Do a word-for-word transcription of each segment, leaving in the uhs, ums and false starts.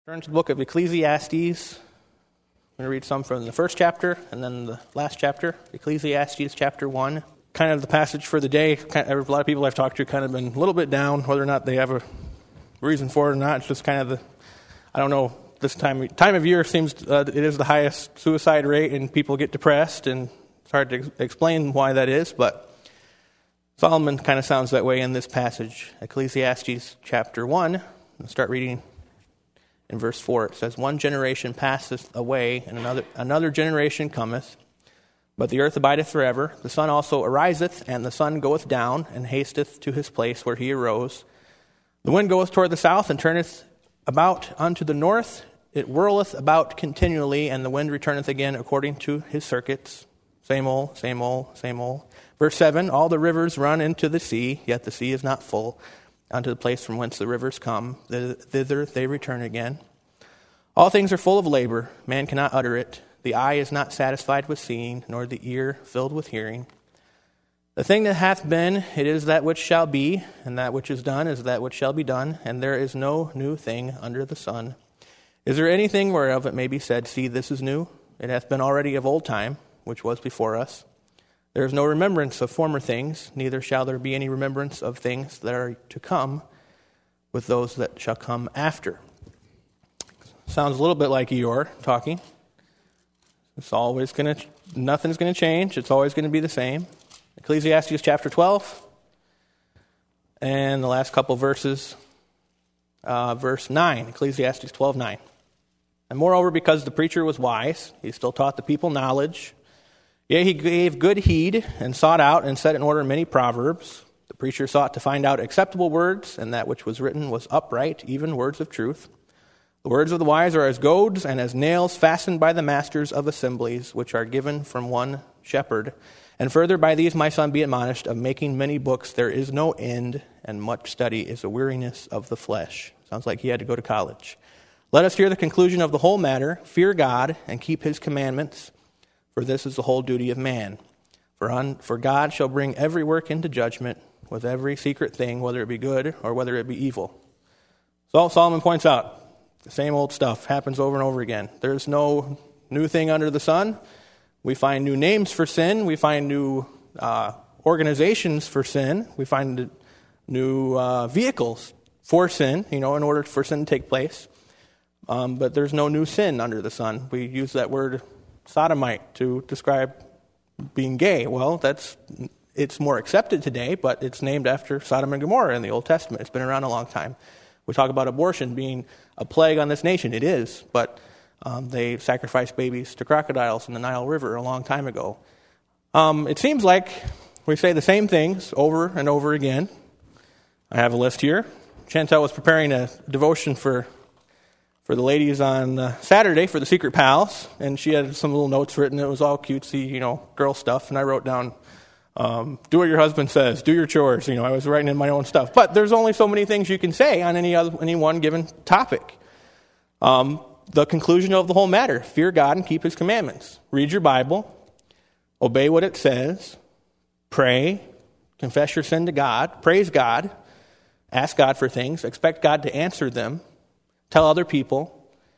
Turn to the book of Ecclesiastes. I'm going to read some from the first chapter and then the last chapter, Ecclesiastes chapter one. Kind of the passage for the day. Kind of, a lot of people I've talked to kind of been a little bit down, whether or not they have a reason for it or not. It's just kind of the, I don't know, this time time of year seems uh, it is the highest suicide rate and people get depressed, and it's hard to ex- explain why that is, but Solomon kind of sounds that way in this passage. Ecclesiastes chapter one. I'll start reading in verse four. It says, "One generation passeth away, and another another generation cometh. But the earth abideth forever. The sun also ariseth, and the sun goeth down, and hasteth to his place where he arose. The wind goeth toward the south, and turneth about unto the north. It whirleth about continually, and the wind returneth again according to his circuits." Same old, same old, same old. Verse seven, "All the rivers run into the sea, yet the sea is not full. Unto the place from whence the rivers come, thither they return again. All things are full of labor, man cannot utter it. The eye is not satisfied with seeing, nor the ear filled with hearing. The thing that hath been, it is that which shall be, and that which is done is that which shall be done, and there is no new thing under the sun. Is there anything whereof it may be said, See, this is new? It hath been already of old time, which was before us. There is no remembrance of former things, neither shall there be any remembrance of things that are to come with those that shall come after." Sounds a little bit like Eeyore talking. It's always going to, nothing's going to change. It's always going to be the same. Ecclesiastes chapter twelve, and the last couple verses, uh, verse nine, Ecclesiastes twelve nine. "And moreover, because the preacher was wise, he still taught the people knowledge. Yea, he gave good heed, and sought out and set in order many proverbs. The preacher sought to find out acceptable words, and that which was written was upright, even words of truth. The words of the wise are as goads, and as nails fastened by the masters of assemblies, which are given from one shepherd. And further, by these my son be admonished, of making many books there is no end, and much study is a weariness of the flesh." Sounds like he had to go to college. "Let us hear the conclusion of the whole matter. Fear God, and keep his commandments, for this is the whole duty of man. For, on, for God shall bring every work into judgment, with every secret thing, whether it be good or whether it be evil." So Solomon points out, the same old stuff happens over and over again. There's no new thing under the sun. We find new names for sin. We find new uh, organizations for sin. We find new uh, vehicles for sin, you know, in order for sin to take place. Um, but there's no new sin under the sun. We use that word sodomite to describe being gay. Well, that's it's more accepted today, but it's named after Sodom and Gomorrah in the Old Testament. It's been around a long time. We talk about abortion being a plague on this nation. It is, but um, they sacrificed babies to crocodiles in the Nile River a long time ago. Um, it seems like we say the same things over and over again. I have a list here. Chantel was preparing a devotion for for the ladies on uh, Saturday for the Secret Pals, and she had some little notes written. It was all cutesy, you know, girl stuff, and I wrote down, Um, do what your husband says. Do your chores. You know, I was writing in my own stuff. But there's only so many things you can say on any other, any one given topic. Um, the conclusion of the whole matter: fear God and keep his commandments. Read your Bible. Obey what it says. Pray. Confess your sin to God. Praise God. Ask God for things. Expect God to answer them. Tell other people.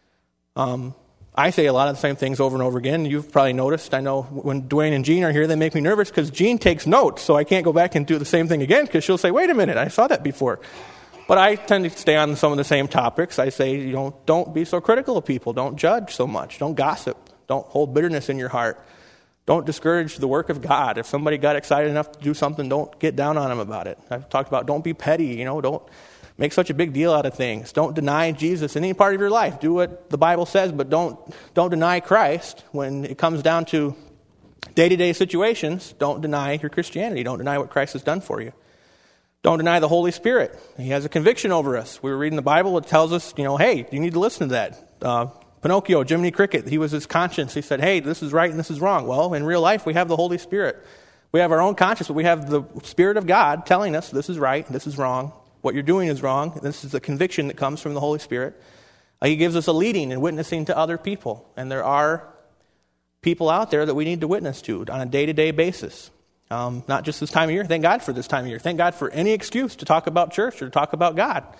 Um, I say a lot of the same things over and over again. You've probably noticed. I know when Dwayne and Jean are here, they make me nervous because Jean takes notes, so I can't go back and do the same thing again because she'll say, wait a minute, I saw that before. But I tend to stay on some of the same topics. I say, you know, don't be so critical of people. Don't judge so much. Don't gossip. Don't hold bitterness in your heart. Don't discourage the work of God. If somebody got excited enough to do something, don't get down on them about it. I've talked about don't be petty, you know, don't make such a big deal out of things. Don't deny Jesus in any part of your life. Do what the Bible says, but don't don't deny Christ. When it comes down to day-to-day situations, don't deny your Christianity. Don't deny what Christ has done for you. Don't deny the Holy Spirit. He has a conviction over us. We were reading the Bible. It tells us, you know, hey, you need to listen to that. Uh, Pinocchio, Jiminy Cricket, he was his conscience. He said, hey, this is right and this is wrong. Well, in real life, we have the Holy Spirit. We have our own conscience, but we have the Spirit of God telling us this is right, this is wrong. What you're doing is wrong. This is the conviction that comes from the Holy Spirit. Uh, he gives us a leading and witnessing to other people. And there are people out there that we need to witness to on a day-to-day basis. Um, not just this time of year. Thank God for this time of year. Thank God for any excuse to talk about church or to talk about God.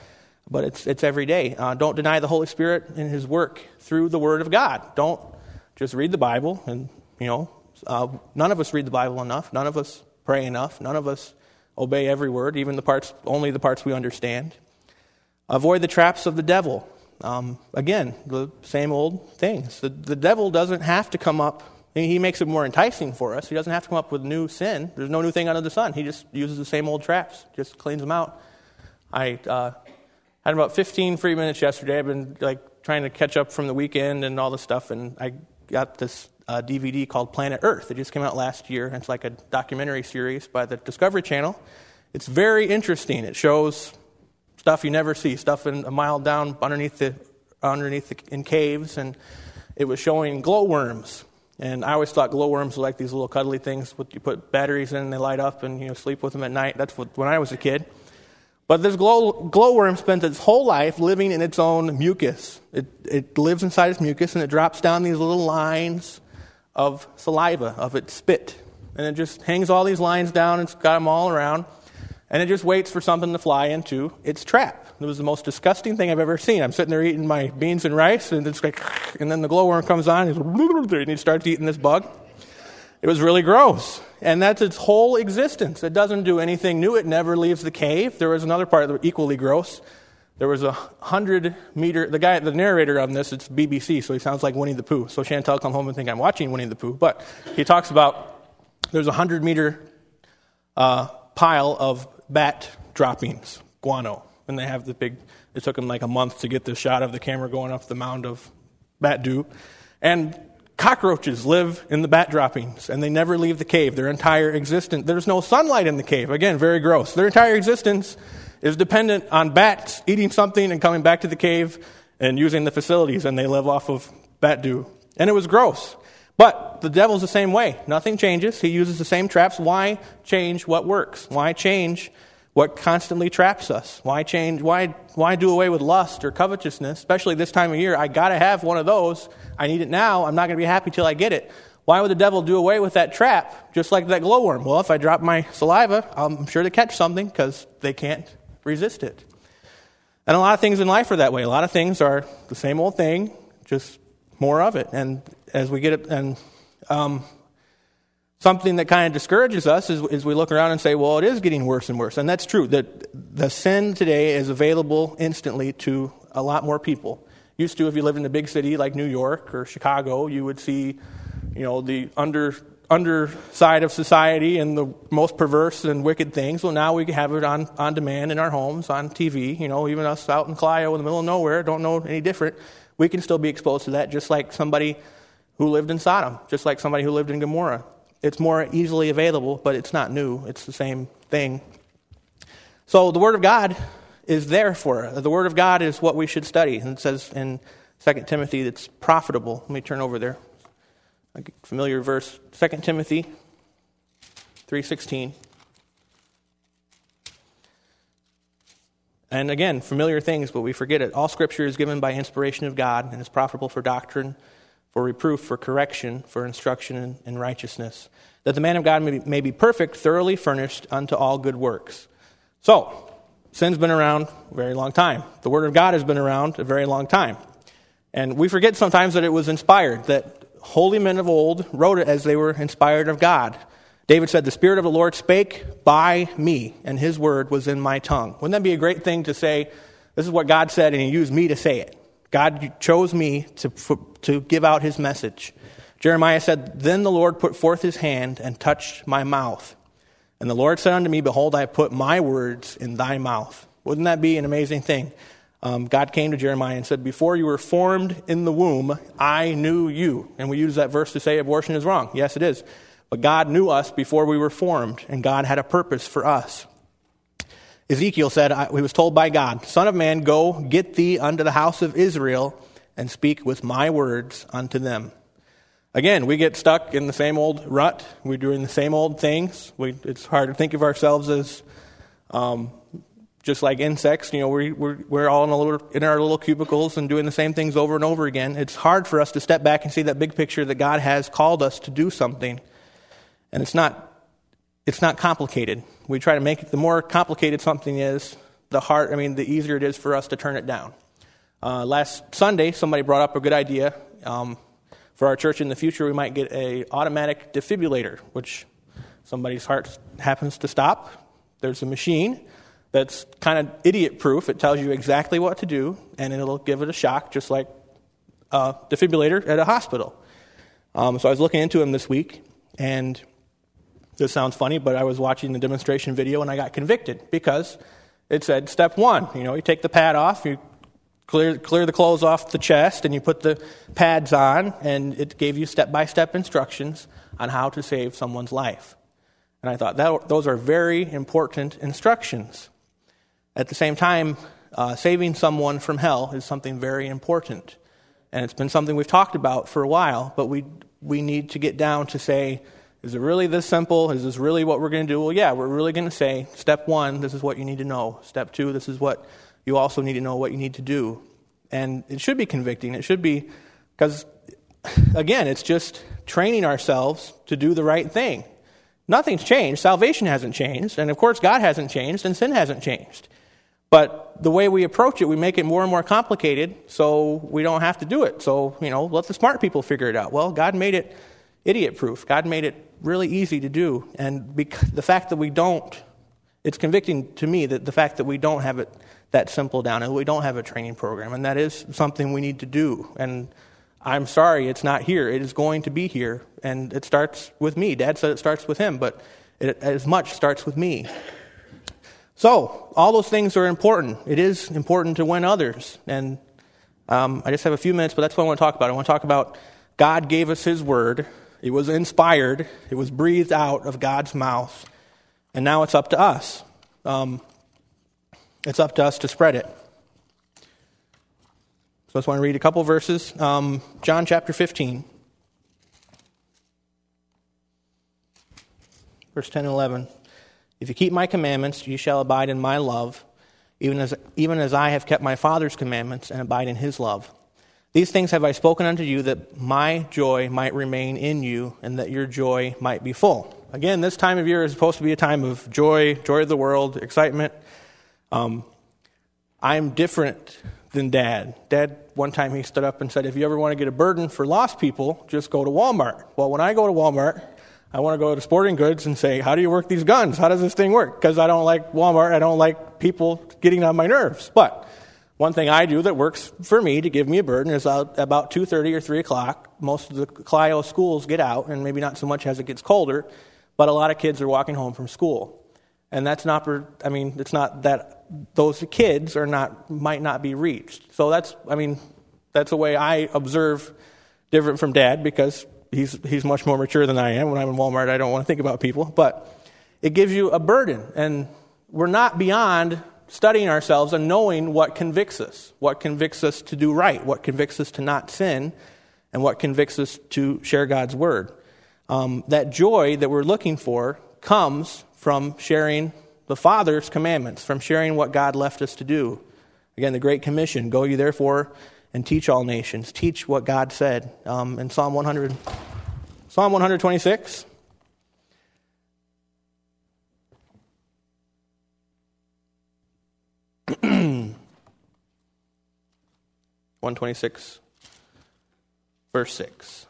but it's it's every day. Uh, don't deny the Holy Spirit in His work through the Word of God. Don't just read the Bible, and you know, uh, none of us read the Bible enough. None of us pray enough. None of us obey every word, even the parts, only the parts we understand. Avoid the traps of the devil. Um, again, the same old things. The, the devil doesn't have to come up. He makes it more enticing for us. He doesn't have to come up with new sin. There's no new thing under the sun. He just uses the same old traps, just cleans them out. I uh, had about fifteen free minutes yesterday. I've been like trying to catch up from the weekend and all this stuff, and I got this uh, D V D called Planet Earth. It just came out last year. It's like a documentary series by the Discovery Channel. It's very interesting. It shows stuff you never see, stuff in, a mile down underneath the underneath the, in caves, and it was showing glowworms. And I always thought glowworms were like these little cuddly things with you put batteries in and they light up and you know sleep with them at night. That's what, when I was a kid. But this glow, glowworm spends its whole life living in its own mucus. It it lives inside its mucus and it drops down these little lines of saliva, of its spit. And it just hangs all these lines down and it's got them all around. And it just waits for something to fly into its trap. It was the most disgusting thing I've ever seen. I'm sitting there eating my beans and rice, and it's like, and then the glowworm comes on, and he starts eating this bug. It was really gross. And that's its whole existence. It doesn't do anything new. It never leaves the cave. There was another part that was equally gross. There was a hundred meter, the guy, the narrator on this, it's B B C, so he sounds like Winnie the Pooh. So Chantel come home and think I'm watching Winnie the Pooh. But he talks about there's a hundred meter uh, pile of bat droppings, guano. And they have the big, it took them like a month to get this shot of the camera going up the mound of bat dew. And cockroaches live in the bat droppings, and they never leave the cave. Their entire existence, there's no sunlight in the cave. Again, very gross. Their entire existence is dependent on bats eating something and coming back to the cave and using the facilities, and they live off of bat dew. And it was gross. But the devil's the same way. Nothing changes. He uses the same traps. Why change what works? Why change what constantly traps us? Why change? Why why do away with lust or covetousness? Especially this time of year, I got to have one of those. I need it now. I'm not going to be happy till I get it. Why would the devil do away with that trap, just like that glowworm? Well, if I drop my saliva, I'm sure to catch something because they can't resist it. And a lot of things in life are that way. A lot of things are the same old thing, just more of it. And as we get it, and um, something that kind of discourages us is, is we look around and say, well, it is getting worse and worse. And that's true. That the sin today is available instantly to a lot more people. Used to, if you lived in a big city like New York or Chicago, you would see, you know, the under underside of society and the most perverse and wicked things. Well, now we have it on, on demand in our homes, on T V. You know, even us out in Clio in the middle of nowhere don't know any different. We can still be exposed to that, just like somebody who lived in Sodom, just like somebody who lived in Gomorrah. It's more easily available, but it's not new. It's the same thing. So the Word of God is there for us. The Word of God is what we should study. And it says in Second Timothy it's profitable. Let me turn over there. A familiar verse, Second Timothy three sixteen. And again, familiar things, but we forget it. All Scripture is given by inspiration of God and is profitable for doctrine, for reproof, for correction, for instruction in, in righteousness, that the man of God may be, may be perfect, thoroughly furnished unto all good works. So, sin's been around a very long time. The Word of God has been around a very long time. And we forget sometimes that it was inspired, that holy men of old wrote it as they were inspired of God. David said, the Spirit of the Lord spake by me, and His word was in my tongue. Wouldn't that be a great thing to say, this is what God said, and He used me to say it? God chose me to to give out His message. Jeremiah said, then the Lord put forth His hand and touched my mouth. And the Lord said unto me, behold, I have put my words in thy mouth. Wouldn't that be an amazing thing? Um, God came to Jeremiah and said, before you were formed in the womb, I knew you. And we use that verse to say abortion is wrong. Yes, it is. But God knew us before we were formed, and God had a purpose for us. Ezekiel said, he was told by God, Son of man, go get thee unto the house of Israel and speak with my words unto them. Again, we get stuck in the same old rut. We're doing the same old things. We, it's hard to think of ourselves as um, just like insects. You know, we, we're we're all in, a little, in our little cubicles and doing the same things over and over again. It's hard for us to step back and see that big picture that God has called us to do something. And it's not it's not complicated. We try to make it, the more complicated something is, the hard, I mean, the easier it is for us to turn it down. Uh, last Sunday, somebody brought up a good idea. Um, for our church in the future, we might get a automatic defibrillator, which somebody's heart happens to stop. There's a machine that's kind of idiot-proof. It tells you exactly what to do, and it'll give it a shock, just like a defibrillator at a hospital. Um, so I was looking into them this week, and this sounds funny, but I was watching the demonstration video, and I got convicted because it said step one. You know, you take the pad off, you clear clear the clothes off the chest, and you put the pads on, and it gave you step-by-step instructions on how to save someone's life. And I thought that those are very important instructions. At the same time, uh, saving someone from hell is something very important. And it's been something we've talked about for a while, but we we need to get down to say, is it really this simple? Is this really what we're going to do? Well, yeah, we're really going to say, step one, this is what you need to know. Step two, this is what you also need to know what you need to do. And it should be convicting. It should be, because, again, it's just training ourselves to do the right thing. Nothing's changed. Salvation hasn't changed. And, of course, God hasn't changed, and sin hasn't changed. But the way we approach it, we make it more and more complicated so we don't have to do it. So, you know, let the smart people figure it out. Well, God made it idiot-proof. God made it really easy to do. And bec- the fact that we don't, it's convicting to me that the fact that we don't have it that simple down and we don't have a training program. And that is something we need to do. And I'm sorry it's not here. It is going to be here. And it starts with me. Dad said it starts with him, but it as much starts with me. So, all those things are important. It is important to win others. And um, I just have a few minutes, but that's what I want to talk about. I want to talk about God gave us His Word. It was inspired. It was breathed out of God's mouth. And now it's up to us. Um, it's up to us to spread it. So I just want to read a couple verses. Um, John chapter fifteen. Verse ten and eleven. If you keep my commandments, you shall abide in my love, even as even as I have kept my Father's commandments and abide in his love. These things have I spoken unto you, that my joy might remain in you, and that your joy might be full. Again, this time of year is supposed to be a time of joy, joy of the world, excitement. Um, I'm different than Dad. Dad, one time he stood up and said, if you ever want to get a burden for lost people, just go to Walmart. Well, when I go to Walmart, I want to go to Sporting Goods and say, how do you work these guns? How does this thing work? Because I don't like Walmart. I don't like people getting on my nerves. But one thing I do that works for me to give me a burden is about two thirty or three o'clock. Most of the Clio schools get out, and maybe not so much as it gets colder, but a lot of kids are walking home from school. And that's not, I mean, it's not that those kids are not, might not be reached. So that's, I mean, that's a way I observe different from Dad, because he's he's much more mature than I am. When I'm in Walmart, I don't want to think about people. But it gives you a burden. And we're not beyond studying ourselves and knowing what convicts us, what convicts us to do right, what convicts us to not sin, and what convicts us to share God's word. Um, that joy that we're looking for comes from sharing the Father's commandments, from sharing what God left us to do. Again, the Great Commission, go ye therefore and teach all nations. Teach what God said. Um, in Psalm one hundred, Psalm one twenty-six. one twenty-six, verse six.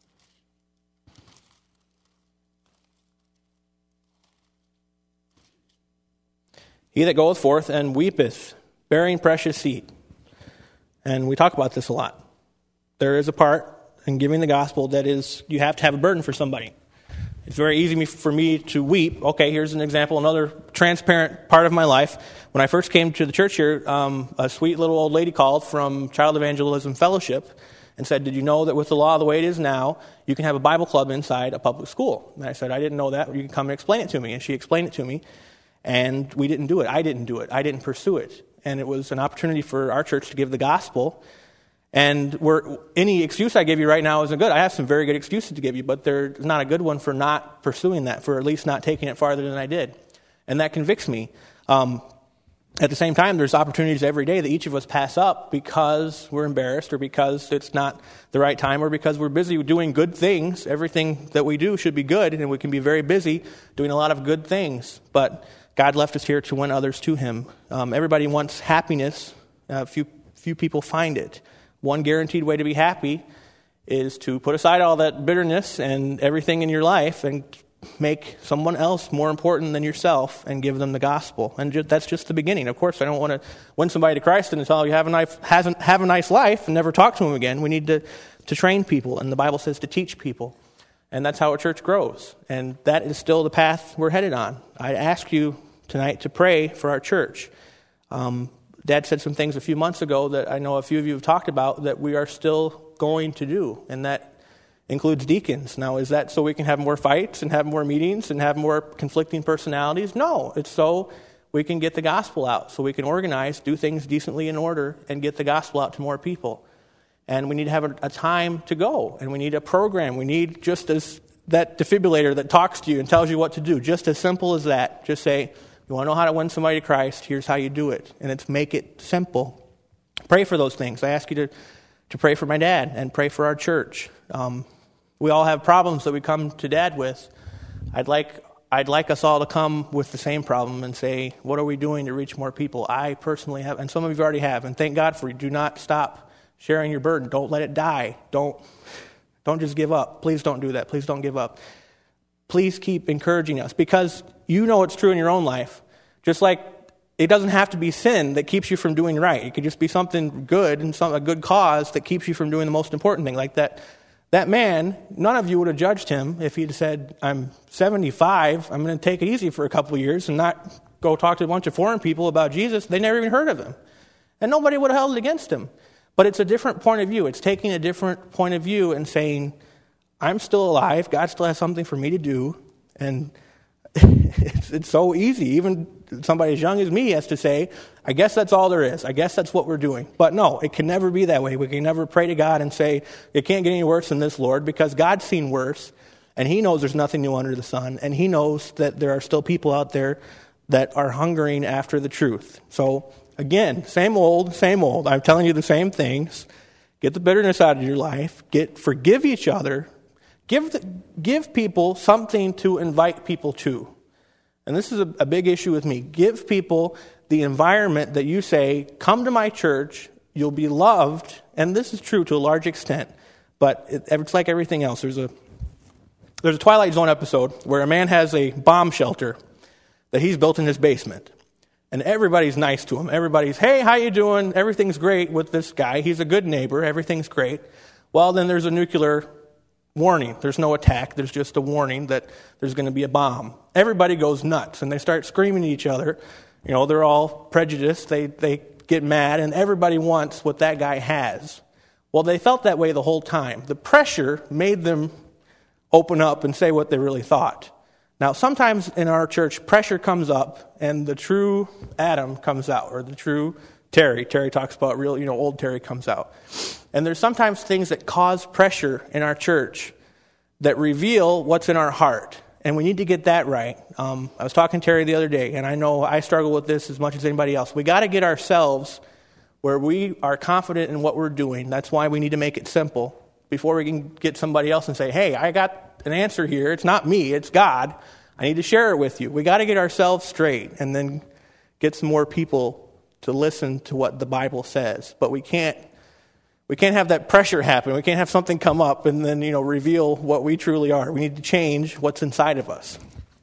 He that goeth forth and weepeth, bearing precious seed. And we talk about this a lot. There is a part in giving the gospel that is, you have to have a burden for somebody. It's very easy for me to weep. Okay, here's an example, another transparent part of my life. When I first came to the church here, um, a sweet little old lady called from Child Evangelism Fellowship and said, did you know that with the law the way it is now, you can have a Bible club inside a public school? And I said, I didn't know that. You can come and explain it to me. And she explained it to me. And we didn't do it. I didn't do it. I didn't pursue it. And it was an opportunity for our church to give the gospel. And we're, any excuse I give you right now isn't good. I have some very good excuses to give you, but there's not a good one for not pursuing that, for at least not taking it farther than I did. And that convicts me. Um, at the same time, there's opportunities every day that each of us pass up because we're embarrassed, or because it's not the right time, or because we're busy doing good things. Everything that we do should be good, and we can be very busy doing a lot of good things. But God left us here to win others to him. Um, everybody wants happiness. Uh, few, few people find it. One guaranteed way to be happy is to put aside all that bitterness and everything in your life and make someone else more important than yourself and give them the gospel. And just, that's just the beginning. Of course, I don't want to win somebody to Christ and tell you have a nice, hasn't, have a nice life and never talk to them again. We need to, to train people, and the Bible says to teach people. And that's how a church grows. And that is still the path we're headed on. I ask you tonight to pray for our church. Um, Dad said some things a few months ago that I know a few of you have talked about that we are still going to do, and that includes deacons. Now, is that so we can have more fights and have more meetings and have more conflicting personalities? No, it's so we can get the gospel out, so we can organize, do things decently in order, and get the gospel out to more people. And we need to have a, a time to go, and we need a program. We need just as that defibrillator that talks to you and tells you what to do, just as simple as that. Just say, you want to know how to win somebody to Christ, here's how you do it. And it's make it simple. Pray for those things. I ask you to, to pray for my dad and pray for our church. Um, we all have problems that we come to Dad with. I'd like I'd like us all to come with the same problem and say, what are we doing to reach more people? I personally have, and some of you already have, and thank God for you. Do not stop sharing your burden. Don't let it die. Don't, don't just give up. Please don't do that. Please don't give up. Please keep encouraging us, because you know it's true in your own life. Just like it doesn't have to be sin that keeps you from doing right. It could just be something good and some a good cause that keeps you from doing the most important thing. Like that, that man, none of you would have judged him if he'd said, I'm seventy-five, I'm going to take it easy for a couple of years and not go talk to a bunch of foreign people about Jesus. They never even heard of him. And nobody would have held it against him. But it's a different point of view. It's taking a different point of view and saying, I'm still alive. God still has something for me to do. And it's, it's so easy. Even somebody as young as me has to say, I guess that's all there is. I guess that's what we're doing. But no, it can never be that way. We can never pray to God and say, it can't get any worse than this, Lord, because God's seen worse. And he knows there's nothing new under the sun. And he knows that there are still people out there that are hungering after the truth. So again, same old, same old. I'm telling you the same things. Get the bitterness out of your life. Get forgive each other. Give the, give people something to invite people to. And this is a, a big issue with me. Give people the environment that you say, come to my church, you'll be loved. And this is true to a large extent. But it, it's like everything else. There's a there's a Twilight Zone episode where a man has a bomb shelter that he's built in his basement. And everybody's nice to him. Everybody's, hey, how you doing? Everything's great with this guy. He's a good neighbor. Everything's great. Well, then there's a nuclear warning. There's no attack. There's just a warning that there's going to be a bomb. Everybody goes nuts, and they start screaming at each other. You know, they're all prejudiced. They they get mad, and everybody wants what that guy has. Well, they felt that way the whole time. The pressure made them open up and say what they really thought. Now, sometimes in our church, pressure comes up, and the true Adam comes out, or the true Terry. Terry talks about real, you know, old Terry comes out. And there's sometimes things that cause pressure in our church that reveal what's in our heart. And we need to get that right. Um, I was talking to Terry the other day, and I know I struggle with this as much as anybody else. We got to get ourselves where we are confident in what we're doing. That's why we need to make it simple before we can get somebody else and say, hey, I got an answer here. It's not me, it's God. I need to share it with you. We got to get ourselves straight and then get some more people to listen to what the Bible says. But we can't we can't have that pressure happen. We can't have something come up and then, you know, reveal what we truly are. We need to change what's inside of us.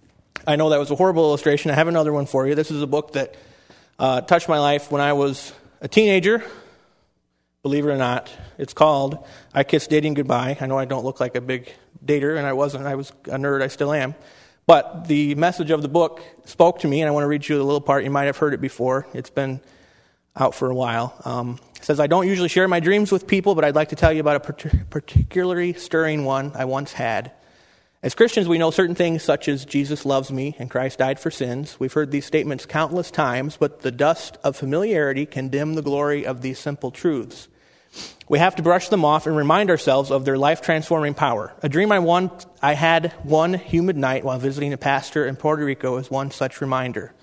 I know that was a horrible illustration. I have another one for you. This is a book that uh, touched my life when I was a teenager. Believe it or not, it's called I Kissed Dating Goodbye. I know I don't look like a big dater, and I wasn't. I was a nerd. I still am. But the message of the book spoke to me, and I want to read you a little part. You might have heard it before. It's been out for a while. Um, it says, I don't usually share my dreams with people, but I'd like to tell you about a particularly stirring one I once had. As Christians, we know certain things such as Jesus loves me and Christ died for sins. We've heard these statements countless times, but the dust of familiarity can dim the glory of these simple truths. We have to brush them off and remind ourselves of their life-transforming power. A dream I, won, I had one humid night while visiting a pastor in Puerto Rico is one such reminder.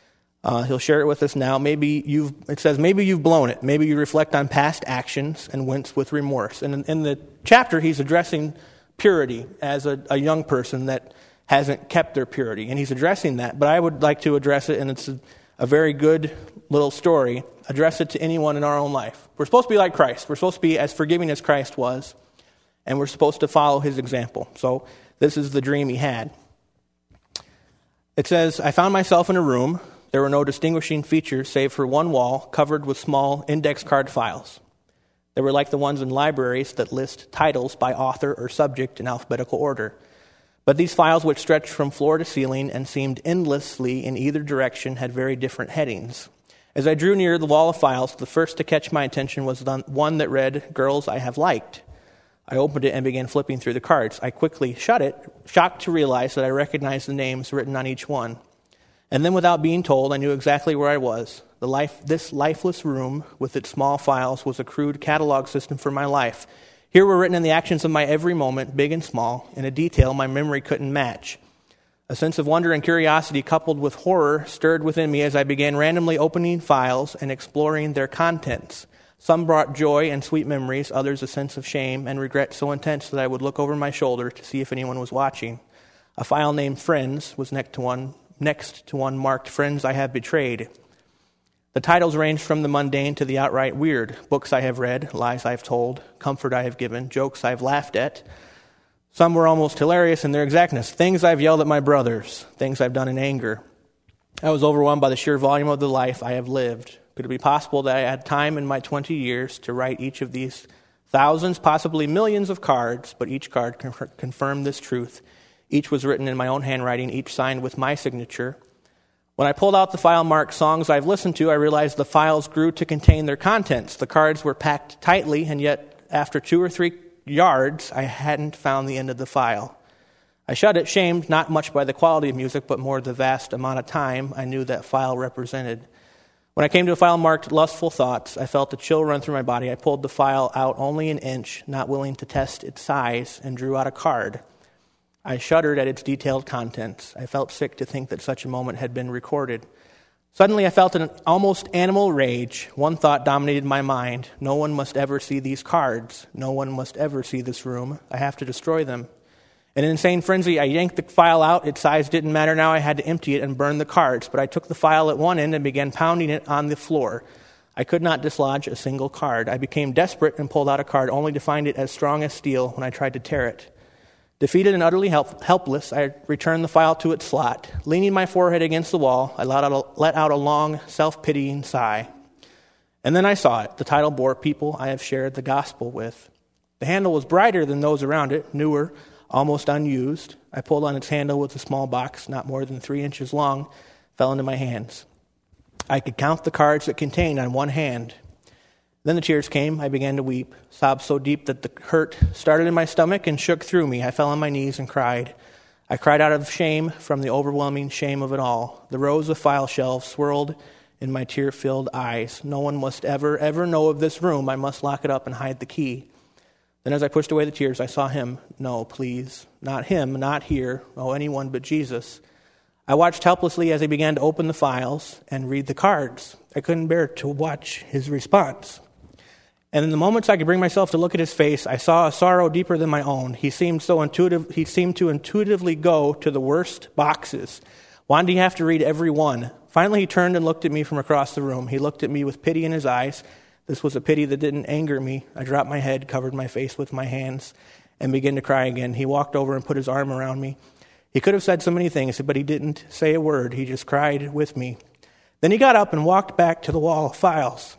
Uh, he'll share it with us now. Maybe you've, it says, maybe you've blown it. Maybe you reflect on past actions and wince with remorse. And in, in the chapter, he's addressing purity as a, a young person that hasn't kept their purity. And he's addressing that, but I would like to address it, and it's a, a very good little story, address it to anyone in our own life. We're supposed to be like Christ. We're supposed to be as forgiving as Christ was, and we're supposed to follow his example. So this is the dream he had. It says, I found myself in a room. There were no distinguishing features save for one wall covered with small index card files. They were like the ones in libraries that list titles by author or subject in alphabetical order. But these files, which stretched from floor to ceiling and seemed endlessly in either direction, had very different headings. As I drew near the wall of files, the first to catch my attention was the one that read, Girls I Have Liked. I opened it and began flipping through the cards. I quickly shut it, shocked to realize that I recognized the names written on each one. And then without being told, I knew exactly where I was. The life, this lifeless room with its small files was a crude catalog system for my life. Here were written in the actions of my every moment, big and small, in a detail my memory couldn't match. A sense of wonder and curiosity coupled with horror stirred within me as I began randomly opening files and exploring their contents. Some brought joy and sweet memories, others a sense of shame and regret so intense that I would look over my shoulder to see if anyone was watching. A file named Friends was next to one, next to one marked Friends I Have Betrayed. The titles ranged from the mundane to the outright weird. Books I have read, lies I've told, comfort I have given, jokes I've laughed at. Some were almost hilarious in their exactness. Things I've yelled at my brothers, things I've done in anger. I was overwhelmed by the sheer volume of the life I have lived. Could it be possible that I had time in my twenty years to write each of these thousands, possibly millions of cards, but each card confirmed this truth. Each was written in my own handwriting, each signed with my signature. When I pulled out the file marked Songs I've Listened to, I realized the files grew to contain their contents. The cards were packed tightly, and yet after two or three yards, I hadn't found the end of the file. I shut it, shamed not much by the quality of music, but more the vast amount of time I knew that file represented. When I came to a file marked Lustful Thoughts, I felt a chill run through my body. I pulled the file out only an inch, not willing to test its size, and drew out a card. I shuddered at its detailed contents. I felt sick to think that such a moment had been recorded. Suddenly I felt an almost animal rage. One thought dominated my mind. No one must ever see these cards. No one must ever see this room. I have to destroy them. In an insane frenzy, I yanked the file out. Its size didn't matter now. I had to empty it and burn the cards. But I took the file at one end and began pounding it on the floor. I could not dislodge a single card. I became desperate and pulled out a card, only to find it as strong as steel when I tried to tear it. Defeated and utterly help, helpless, I returned the file to its slot. Leaning my forehead against the wall, I let out, a, let out a long, self-pitying sigh. And then I saw it. The title bore People I Have Shared the Gospel With. The handle was brighter than those around it, newer, almost unused. I pulled on its handle with a small box, not more than three inches long, fell into my hands. I could count the cards it contained on one hand. Then the tears came. I began to weep, sobbed so deep that the hurt started in my stomach and shook through me. I fell on my knees and cried. I cried out of shame from the overwhelming shame of it all. The rows of file shelves swirled in my tear-filled eyes. No one must ever, ever know of this room. I must lock it up and hide the key. Then as I pushed away the tears, I saw him. No, please, not him, not here. Oh, anyone but Jesus. I watched helplessly as he began to open the files and read the cards. I couldn't bear to watch his response. And in the moments I could bring myself to look at his face, I saw a sorrow deeper than my own. He seemed so intuitive. He seemed to intuitively go to the worst boxes. Why did he have to read every one? Finally, he turned and looked at me from across the room. He looked at me with pity in his eyes. This was a pity that didn't anger me. I dropped my head, covered my face with my hands, and began to cry again. He walked over and put his arm around me. He could have said so many things, but he didn't say a word. He just cried with me. Then he got up and walked back to the wall of files.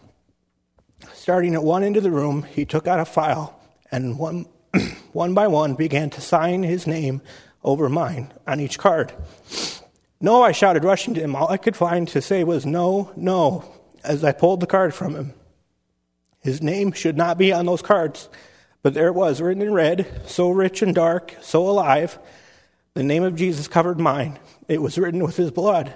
Starting at one end of the room, he took out a file and one, one by one began to sign his name over mine on each card. No, I shouted, rushing to him. All I could find to say was no, no, as I pulled the card from him. His name should not be on those cards, but there it was, written in red, so rich and dark, so alive. The name of Jesus covered mine. It was written with his blood.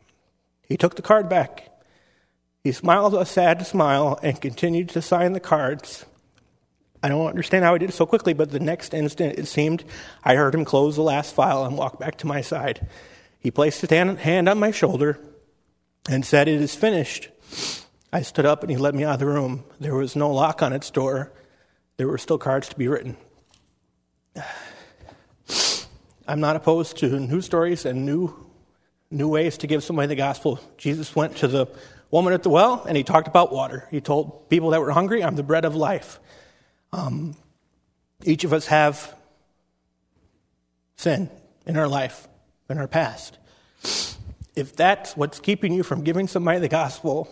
He took the card back. He smiled a sad smile and continued to sign the cards. I don't understand how he did it so quickly, but the next instant it seemed I heard him close the last file and walk back to my side. He placed his hand on my shoulder and said, "It is finished." I stood up and he led me out of the room. There was no lock on its door. There were still cards to be written. I'm not opposed to new stories and new new ways to give somebody the gospel. Jesus went to the woman at the well, and he talked about water. He told people that were hungry, I'm the bread of life. Um, each of us have sin in our life, in our past. If that's what's keeping you from giving somebody the gospel,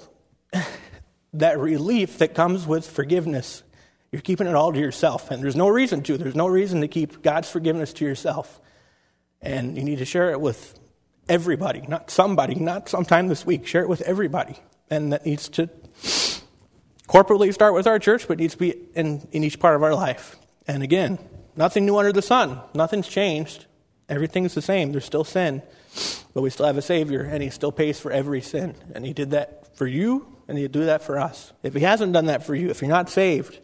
that relief that comes with forgiveness, you're keeping it all to yourself. And there's no reason to. There's no reason to keep God's forgiveness to yourself. And you need to share it with everybody, not somebody, not sometime this week. Share it with everybody. And that needs to corporately start with our church, but needs to be in, in each part of our life. And again, nothing new under the sun. Nothing's changed. Everything's the same. There's still sin. But we still have a Savior, and he still pays for every sin. And he did that for you, and he'll do that for us. If he hasn't done that for you, if you're not saved,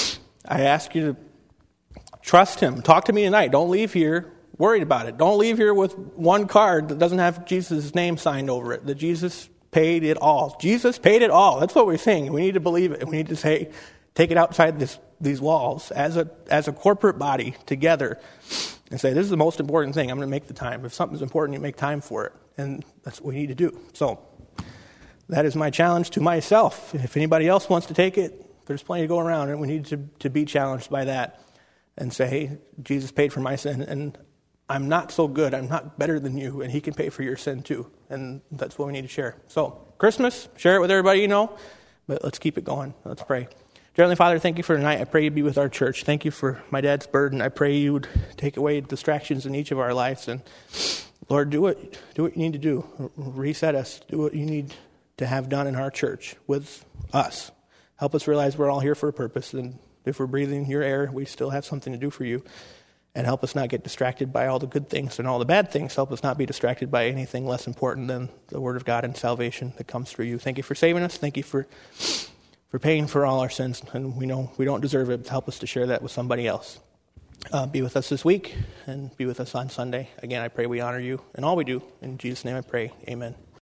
I ask you to trust him. Talk to me tonight. Don't leave here worried about it. Don't leave here with one card that doesn't have Jesus' name signed over it, that Jesus paid it all. Jesus paid it all. That's what we're saying. We need to believe it. We need to say, take it outside this, these walls as a as a corporate body together and say, this is the most important thing. I'm going to make the time. If something's important, you make time for it. And that's what we need to do. So that is my challenge to myself. If anybody else wants to take it, there's plenty to go around, and we need to, to be challenged by that and say, hey, Jesus paid for my sin, and I'm not so good. I'm not better than you, and he can pay for your sin too. And that's what we need to share. So Christmas, share it with everybody you know, but let's keep it going. Let's pray. Dear Heavenly Father, thank you for tonight. I pray you'd be with our church. Thank you for my dad's burden. I pray you would take away distractions in each of our lives. And Lord, do what, do what you need to do. Reset us. Do what you need to have done in our church with us. Help us realize we're all here for a purpose. And if we're breathing your air, we still have something to do for you. And help us not get distracted by all the good things and all the bad things. Help us not be distracted by anything less important than the Word of God and salvation that comes through you. Thank you for saving us. Thank you for for paying for all our sins. And we know we don't deserve it. Help us to share that with somebody else. Uh, be with us this week and be with us on Sunday. Again, I pray we honor you in all we do. In Jesus' name I pray. Amen.